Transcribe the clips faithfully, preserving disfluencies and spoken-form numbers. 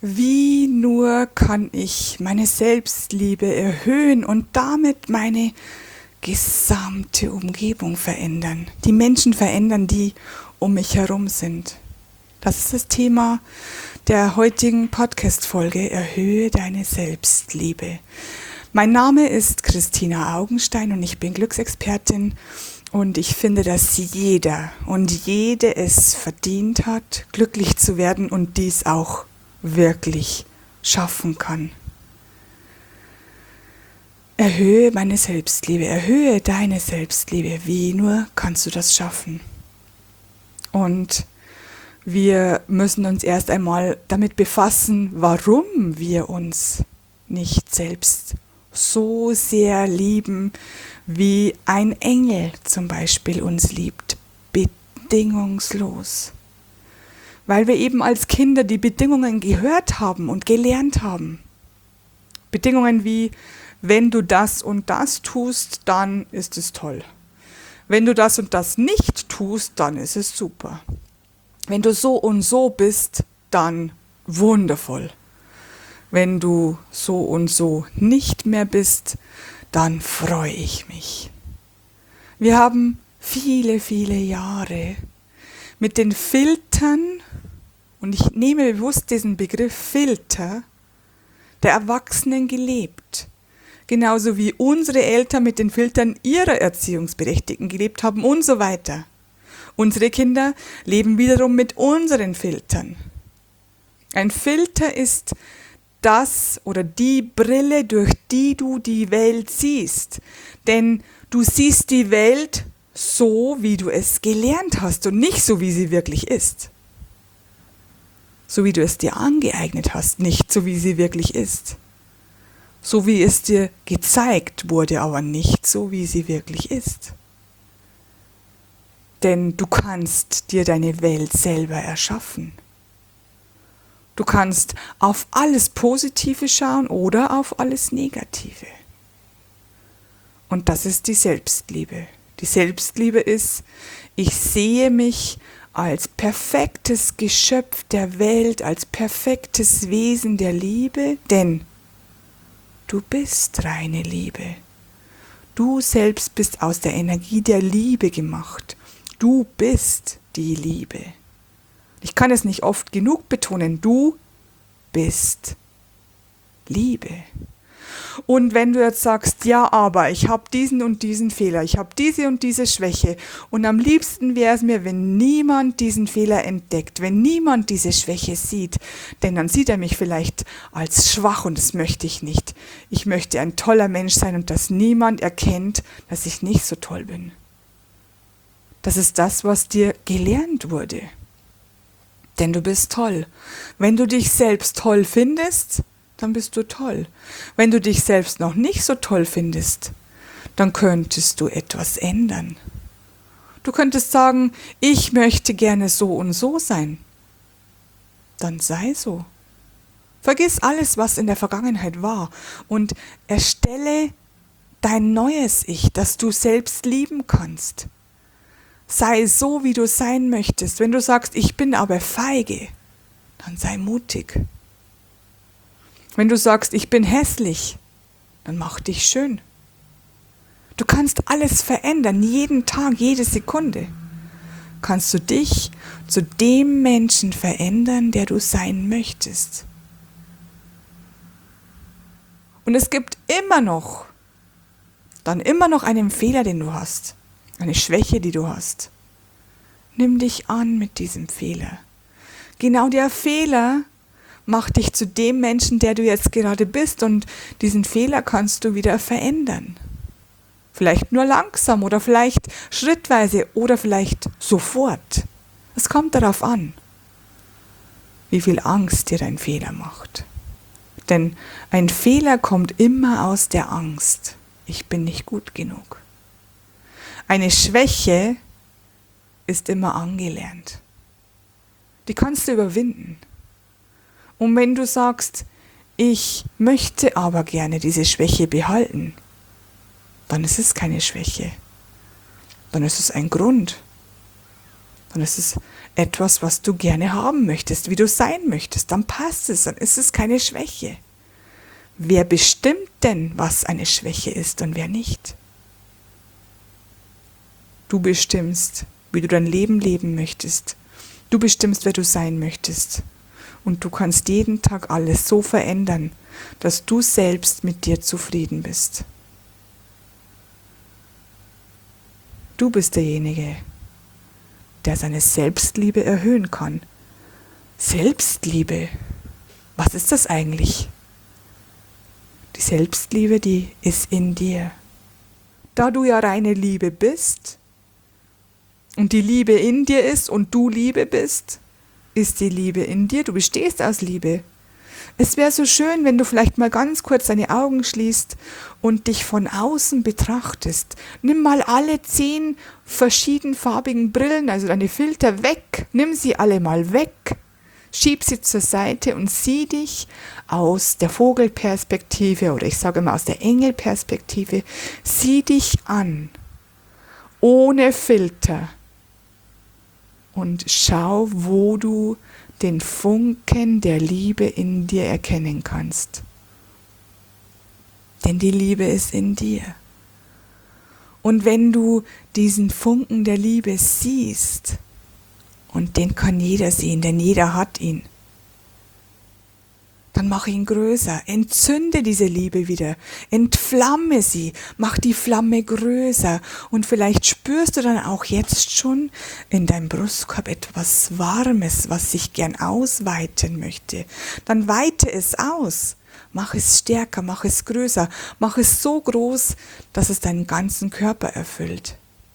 Wie nur kann ich meine Selbstliebe erhöhen und damit meine gesamte Umgebung verändern, die Menschen verändern, die um mich herum sind. Das ist das Thema der heutigen Podcast-Folge, erhöhe deine Selbstliebe. Mein Name ist Christina Augenstein und ich bin Glücksexpertin und ich finde, dass jeder und jede es verdient hat, glücklich zu werden und dies auch wirklich schaffen kann. Erhöhe meine Selbstliebe, erhöhe deine Selbstliebe. Wie nur kannst du das schaffen? Und wir müssen uns erst einmal damit befassen, warum wir uns nicht selbst so sehr lieben, wie ein Engel zum Beispiel uns liebt, bedingungslos. Weil wir eben als Kinder die Bedingungen gehört haben und gelernt haben. Bedingungen wie, wenn du das und das tust, dann ist es toll. Wenn du das und das nicht tust, dann ist es super. Wenn du so und so bist, dann wundervoll. Wenn du so und so nicht mehr bist, dann freue ich mich. Wir haben viele, viele Jahre mit den Filtern, und ich nehme bewusst diesen Begriff Filter, der Erwachsenen gelebt. Genauso wie unsere Eltern mit den Filtern ihrer Erziehungsberechtigten gelebt haben und so weiter. Unsere Kinder leben wiederum mit unseren Filtern. Ein Filter ist das oder die Brille, durch die du die Welt siehst. Denn du siehst die Welt so, wie du es gelernt hast und nicht so, wie sie wirklich ist. So wie du es dir angeeignet hast, nicht so, wie sie wirklich ist. So wie es dir gezeigt wurde, aber nicht so, wie sie wirklich ist. Denn du kannst dir deine Welt selber erschaffen. Du kannst auf alles Positive schauen oder auf alles Negative. Und das ist die Selbstliebe. Die Selbstliebe ist, ich sehe mich als perfektes Geschöpf der Welt, als perfektes Wesen der Liebe, denn du bist reine Liebe. Du selbst bist aus der Energie der Liebe gemacht. Du bist die Liebe. Ich kann es nicht oft genug betonen, du bist Liebe. Und wenn du jetzt sagst, ja, aber ich habe diesen und diesen Fehler, ich habe diese und diese Schwäche und am liebsten wäre es mir, wenn niemand diesen Fehler entdeckt, wenn niemand diese Schwäche sieht, denn dann sieht er mich vielleicht als schwach und das möchte ich nicht. Ich möchte ein toller Mensch sein und dass niemand erkennt, dass ich nicht so toll bin. Das ist das, was dir gelernt wurde. Denn du bist toll. Wenn du dich selbst toll findest, dann bist du toll. Wenn du dich selbst noch nicht so toll findest, dann könntest du etwas ändern. Du könntest sagen, ich möchte gerne so und so sein. Dann sei so. Vergiss alles, was in der Vergangenheit war und erstelle dein neues Ich, das du selbst lieben kannst. Sei so, wie du sein möchtest. Wenn du sagst, ich bin aber feige, dann sei mutig. Wenn du sagst, ich bin hässlich, dann mach dich schön. Du kannst alles verändern, jeden Tag, jede Sekunde. Kannst du dich zu dem Menschen verändern, der du sein möchtest. Und es gibt immer noch, dann immer noch einen Fehler, den du hast. Eine Schwäche, die du hast. Nimm dich an mit diesem Fehler. Genau der Fehler macht dich zu dem Menschen, der du jetzt gerade bist und diesen Fehler kannst du wieder verändern. Vielleicht nur langsam oder vielleicht schrittweise oder vielleicht sofort. Es kommt darauf an, wie viel Angst dir dein Fehler macht. Denn ein Fehler kommt immer aus der Angst. Ich bin nicht gut genug. Eine Schwäche ist immer angelernt. Die kannst du überwinden. Und wenn du sagst, ich möchte aber gerne diese Schwäche behalten, dann ist es keine Schwäche. Dann ist es ein Grund. Dann ist es etwas, was du gerne haben möchtest, wie du sein möchtest. Dann passt es, dann ist es keine Schwäche. Wer bestimmt denn, was eine Schwäche ist und wer nicht? Du bestimmst, wie du dein Leben leben möchtest. Du bestimmst, wer du sein möchtest. Und du kannst jeden Tag alles so verändern, dass du selbst mit dir zufrieden bist. Du bist derjenige, der seine Selbstliebe erhöhen kann. Selbstliebe, was ist das eigentlich? Die Selbstliebe, die ist in dir. Da du ja reine Liebe bist und die Liebe in dir ist und du Liebe bist, ist die Liebe in dir. Du bestehst aus Liebe. Es wäre so schön, wenn du vielleicht mal ganz kurz deine Augen schließt und dich von außen betrachtest. Nimm mal alle zehn verschiedenfarbigen Brillen, also deine Filter weg. Nimm sie alle mal weg. Schieb sie zur Seite und sieh dich aus der Vogelperspektive oder ich sage mal aus der Engelperspektive. Sieh dich an, ohne Filter. Und schau, wo du den Funken der Liebe in dir erkennen kannst. Denn die Liebe ist in dir. Und wenn du diesen Funken der Liebe siehst, und den kann jeder sehen, denn jeder hat ihn, dann mach ihn größer, entzünde diese Liebe wieder, entflamme sie, mach die Flamme größer und vielleicht spürst du dann auch jetzt schon in deinem Brustkorb etwas Warmes, was sich gern ausweiten möchte. Dann weite es aus, mach es stärker, mach es größer, mach es so groß, dass es deinen ganzen Körper erfüllt.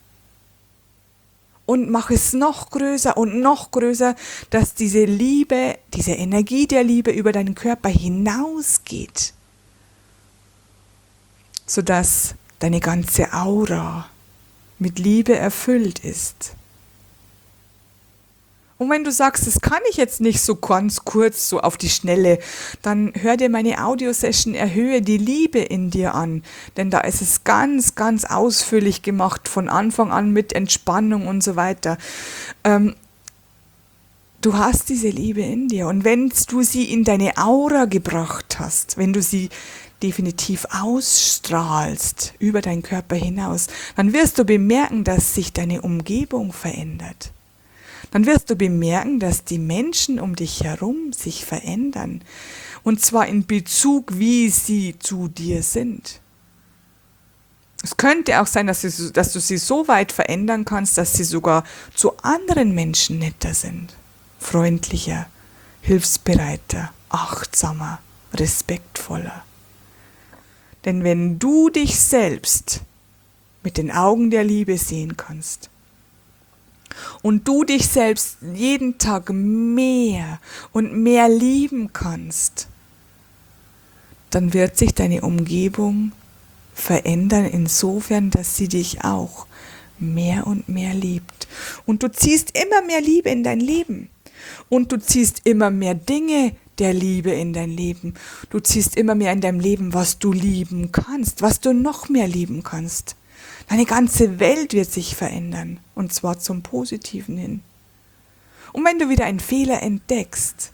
Und mach es noch größer und noch größer, dass diese Liebe, diese Energie der Liebe über deinen Körper hinausgeht, sodass deine ganze Aura mit Liebe erfüllt ist. Und wenn du sagst, das kann ich jetzt nicht so ganz kurz, so auf die Schnelle, dann hör dir meine Audiosession Erhöhe die Liebe in dir an. Denn da ist es ganz, ganz ausführlich gemacht, von Anfang an mit Entspannung und so weiter. Ähm, du hast diese Liebe in dir. Und wenn du sie in deine Aura gebracht hast, wenn du sie definitiv ausstrahlst über deinen Körper hinaus, dann wirst du bemerken, dass sich deine Umgebung verändert. Dann wirst du bemerken, dass die Menschen um dich herum sich verändern. Und zwar in Bezug, wie sie zu dir sind. Es könnte auch sein, dass, sie, dass du sie so weit verändern kannst, dass sie sogar zu anderen Menschen netter sind. Freundlicher, hilfsbereiter, achtsamer, respektvoller. Denn wenn du dich selbst mit den Augen der Liebe sehen kannst, und du dich selbst jeden Tag mehr und mehr lieben kannst, dann wird sich deine Umgebung verändern insofern, dass sie dich auch mehr und mehr liebt. Und du ziehst immer mehr Liebe in dein Leben. Und du ziehst immer mehr Dinge der Liebe in dein Leben. Du ziehst immer mehr in deinem Leben, was du lieben kannst, was du noch mehr lieben kannst. Deine ganze Welt wird sich verändern, und zwar zum Positiven hin. Und wenn du wieder einen Fehler entdeckst,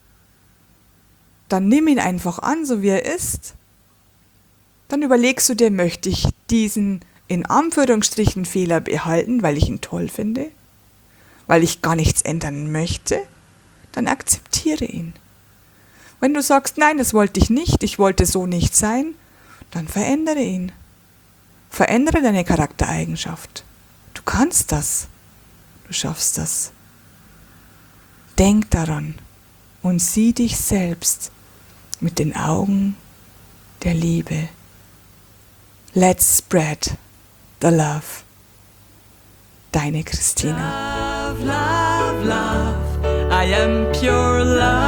dann nimm ihn einfach an, so wie er ist. Dann überlegst du dir, möchte ich diesen in Anführungsstrichen Fehler behalten, weil ich ihn toll finde, weil ich gar nichts ändern möchte, dann akzeptiere ihn. Wenn du sagst, nein, das wollte ich nicht, ich wollte so nicht sein, dann verändere ihn. Verändere deine Charaktereigenschaft. Du kannst das. Du schaffst das. Denk daran und sieh dich selbst mit den Augen der Liebe. Let's spread the love. Deine Christina. Love, love, love. I am pure love.